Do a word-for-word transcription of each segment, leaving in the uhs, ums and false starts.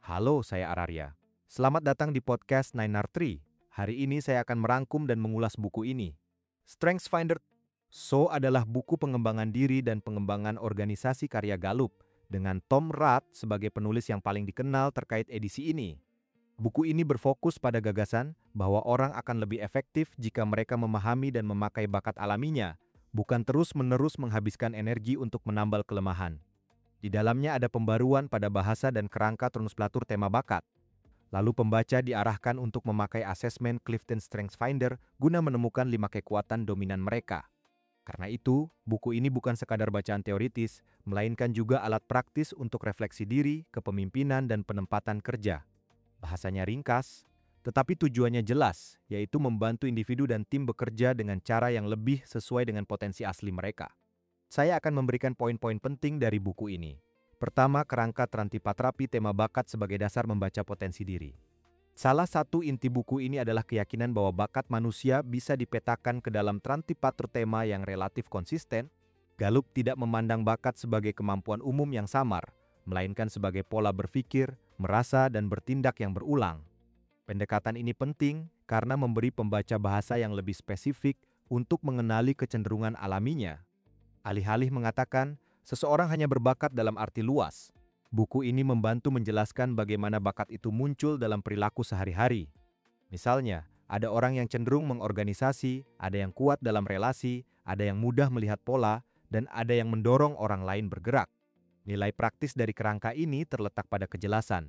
Halo, saya Araria. Selamat datang di podcast Nine R Tree. Hari ini saya akan merangkum dan mengulas buku ini. Strengths Finder So adalah buku pengembangan diri dan pengembangan organisasi karya Gallup dengan Tom Rath sebagai penulis yang paling dikenal terkait edisi ini. Buku ini berfokus pada gagasan bahwa orang akan lebih efektif jika mereka memahami dan memakai bakat alaminya, bukan terus-menerus menghabiskan energi untuk menambal kelemahan. Di dalamnya ada pembaruan pada bahasa dan kerangka translatur tema bakat. Lalu pembaca diarahkan untuk memakai asesmen Clifton Strengths Finder guna menemukan lima kekuatan dominan mereka. Karena itu, buku ini bukan sekadar bacaan teoritis, melainkan juga alat praktis untuk refleksi diri, kepemimpinan, dan penempatan kerja. Bahasanya ringkas, tetapi tujuannya jelas, yaitu membantu individu dan tim bekerja dengan cara yang lebih sesuai dengan potensi asli mereka. Saya akan memberikan poin-poin penting dari buku ini. Pertama, kerangka Trantipatrapi tema bakat sebagai dasar membaca potensi diri. Salah satu inti buku ini adalah keyakinan bahwa bakat manusia bisa dipetakan ke dalam Trantipatra tema yang relatif konsisten. Gallup tidak memandang bakat sebagai kemampuan umum yang samar, melainkan sebagai pola berpikir, merasa, dan bertindak yang berulang. Pendekatan ini penting karena memberi pembaca bahasa yang lebih spesifik untuk mengenali kecenderungan alaminya. Alih-alih mengatakan, seseorang hanya berbakat dalam arti luas. Buku ini membantu menjelaskan bagaimana bakat itu muncul dalam perilaku sehari-hari. Misalnya, ada orang yang cenderung mengorganisasi, ada yang kuat dalam relasi, ada yang mudah melihat pola, dan ada yang mendorong orang lain bergerak. Nilai praktis dari kerangka ini terletak pada kejelasan.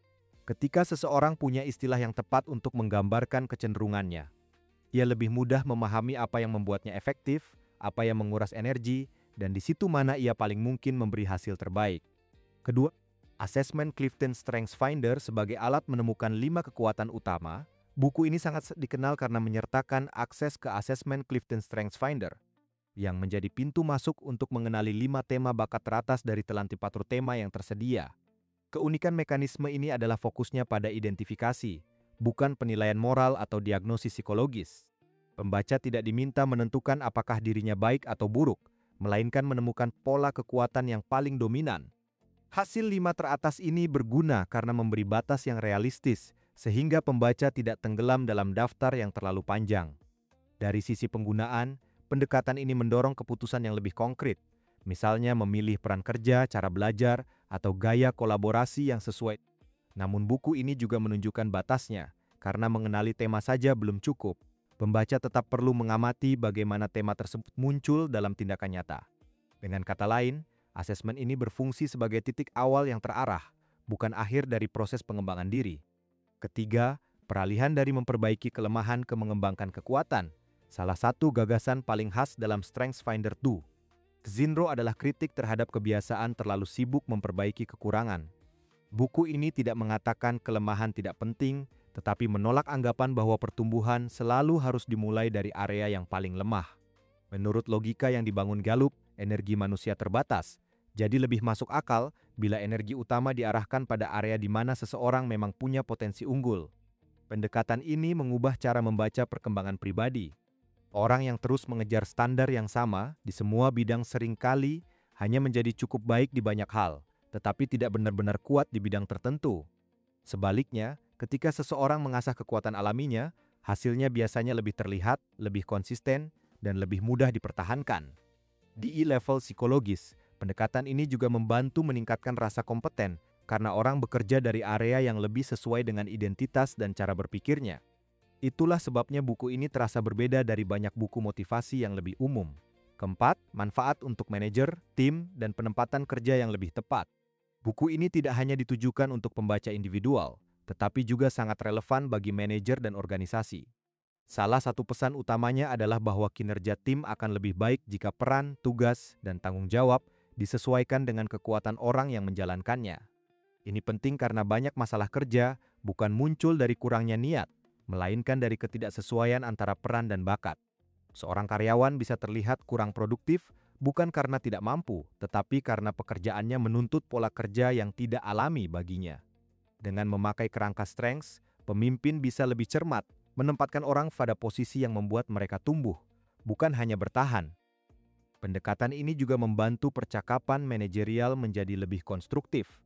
Ketika seseorang punya istilah yang tepat untuk menggambarkan kecenderungannya, ia lebih mudah memahami apa yang membuatnya efektif, apa yang menguras energi, dan di situ mana ia paling mungkin memberi hasil terbaik. Kedua, asesmen Clifton Strengths Finder sebagai alat menemukan lima kekuatan utama. Buku ini sangat dikenal karena menyertakan akses ke asesmen Clifton Strengths Finder, yang menjadi pintu masuk untuk mengenali lima tema bakat teratas dari Trantipatra tema yang tersedia. Keunikan mekanisme ini adalah fokusnya pada identifikasi, bukan penilaian moral atau diagnosis psikologis. Pembaca tidak diminta menentukan apakah dirinya baik atau buruk, melainkan menemukan pola kekuatan yang paling dominan. Hasil lima teratas ini berguna karena memberi batas yang realistis, sehingga pembaca tidak tenggelam dalam daftar yang terlalu panjang. Dari sisi penggunaan, pendekatan ini mendorong keputusan yang lebih konkret, misalnya memilih peran kerja, cara belajar, atau gaya kolaborasi yang sesuai. Namun buku ini juga menunjukkan batasnya, karena mengenali tema saja belum cukup. Pembaca tetap perlu mengamati bagaimana tema tersebut muncul dalam tindakan nyata. Dengan kata lain, asesmen ini berfungsi sebagai titik awal yang terarah, bukan akhir dari proses pengembangan diri. Ketiga, peralihan dari memperbaiki kelemahan ke mengembangkan kekuatan. Salah satu gagasan paling khas dalam Strengths Finder dua. Zinro adalah kritik terhadap kebiasaan terlalu sibuk memperbaiki kekurangan. Buku ini tidak mengatakan kelemahan tidak penting, tetapi menolak anggapan bahwa pertumbuhan selalu harus dimulai dari area yang paling lemah. Menurut logika yang dibangun Gallup, energi manusia terbatas, jadi lebih masuk akal bila energi utama diarahkan pada area di mana seseorang memang punya potensi unggul. Pendekatan ini mengubah cara membaca perkembangan pribadi. Orang yang terus mengejar standar yang sama di semua bidang seringkali hanya menjadi cukup baik di banyak hal, tetapi tidak benar-benar kuat di bidang tertentu. Sebaliknya, ketika seseorang mengasah kekuatan alaminya, hasilnya biasanya lebih terlihat, lebih konsisten, dan lebih mudah dipertahankan. Di level psikologis, pendekatan ini juga membantu meningkatkan rasa kompeten karena orang bekerja dari area yang lebih sesuai dengan identitas dan cara berpikirnya. Itulah sebabnya buku ini terasa berbeda dari banyak buku motivasi yang lebih umum. Keempat, manfaat untuk manajer, tim, dan penempatan kerja yang lebih tepat. Buku ini tidak hanya ditujukan untuk pembaca individual, tetapi juga sangat relevan bagi manajer dan organisasi. Salah satu pesan utamanya adalah bahwa kinerja tim akan lebih baik jika peran, tugas, dan tanggung jawab disesuaikan dengan kekuatan orang yang menjalankannya. Ini penting karena banyak masalah kerja bukan muncul dari kurangnya niat, melainkan dari ketidaksesuaian antara peran dan bakat. Seorang karyawan bisa terlihat kurang produktif bukan karena tidak mampu, tetapi karena pekerjaannya menuntut pola kerja yang tidak alami baginya. Dengan memakai kerangka strengths, pemimpin bisa lebih cermat, menempatkan orang pada posisi yang membuat mereka tumbuh, bukan hanya bertahan. Pendekatan ini juga membantu percakapan manajerial menjadi lebih konstruktif.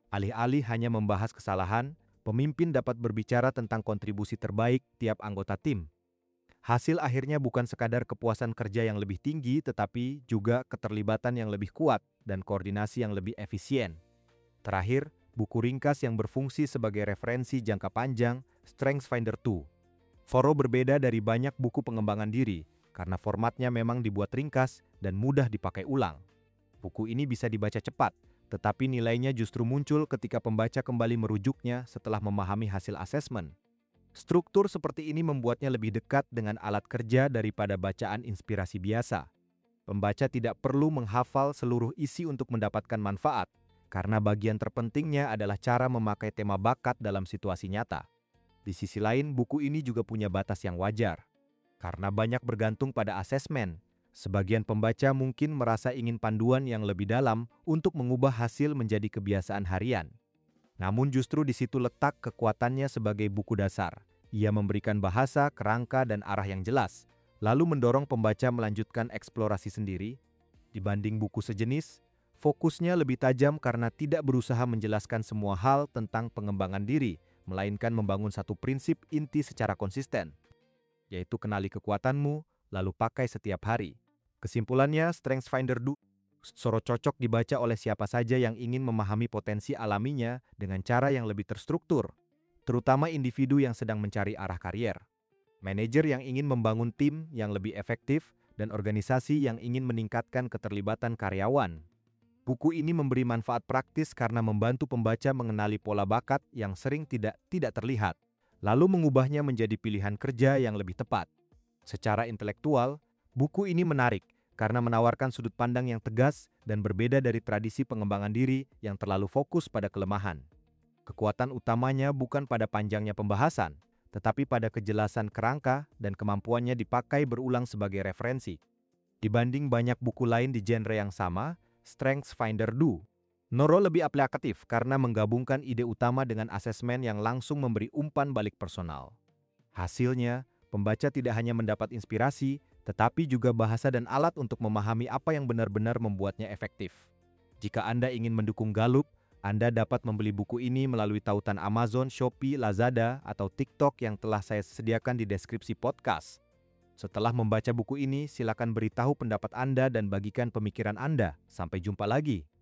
Alih-alih hanya membahas kesalahan, pemimpin dapat berbicara tentang kontribusi terbaik tiap anggota tim. Hasil akhirnya bukan sekadar kepuasan kerja yang lebih tinggi, tetapi juga keterlibatan yang lebih kuat dan koordinasi yang lebih efisien. Terakhir, buku ringkas yang berfungsi sebagai referensi jangka panjang, StrengthsFinder dua. Foro berbeda dari banyak buku pengembangan diri, karena formatnya memang dibuat ringkas dan mudah dipakai ulang. Buku ini bisa dibaca cepat, tetapi nilainya justru muncul ketika pembaca kembali merujuknya setelah memahami hasil asesmen. Struktur seperti ini membuatnya lebih dekat dengan alat kerja daripada bacaan inspirasi biasa. Pembaca tidak perlu menghafal seluruh isi untuk mendapatkan manfaat, karena bagian terpentingnya adalah cara memakai tema bakat dalam situasi nyata. Di sisi lain, buku ini juga punya batas yang wajar. Karena banyak bergantung pada asesmen, sebagian pembaca mungkin merasa ingin panduan yang lebih dalam untuk mengubah hasil menjadi kebiasaan harian. Namun justru di situ letak kekuatannya sebagai buku dasar. Ia memberikan bahasa, kerangka, dan arah yang jelas, lalu mendorong pembaca melanjutkan eksplorasi sendiri. Dibanding buku sejenis, fokusnya lebih tajam karena tidak berusaha menjelaskan semua hal tentang pengembangan diri, melainkan membangun satu prinsip inti secara konsisten, yaitu kenali kekuatanmu, lalu pakai setiap hari. Kesimpulannya, StrengthsFinder dua Soro cocok dibaca oleh siapa saja yang ingin memahami potensi alaminya dengan cara yang lebih terstruktur, terutama individu yang sedang mencari arah karier, manajer yang ingin membangun tim yang lebih efektif, dan organisasi yang ingin meningkatkan keterlibatan karyawan. Buku ini memberi manfaat praktis karena membantu pembaca mengenali pola bakat yang sering tidak tidak terlihat, lalu mengubahnya menjadi pilihan kerja yang lebih tepat. Secara intelektual, buku ini menarik karena menawarkan sudut pandang yang tegas dan berbeda dari tradisi pengembangan diri yang terlalu fokus pada kelemahan. Kekuatan utamanya bukan pada panjangnya pembahasan, tetapi pada kejelasan kerangka dan kemampuannya dipakai berulang sebagai referensi. Dibanding banyak buku lain di genre yang sama, StrengthsFinder dua Noro lebih aplikatif karena menggabungkan ide utama dengan asesmen yang langsung memberi umpan balik personal. Hasilnya, pembaca tidak hanya mendapat inspirasi, tetapi juga bahasa dan alat untuk memahami apa yang benar-benar membuatnya efektif. Jika Anda ingin mendukung Gallup, Anda dapat membeli buku ini melalui tautan Amazon, Shopee, Lazada, atau TikTok yang telah saya sediakan di deskripsi podcast. Setelah membaca buku ini, silakan beritahu pendapat Anda dan bagikan pemikiran Anda. Sampai jumpa lagi.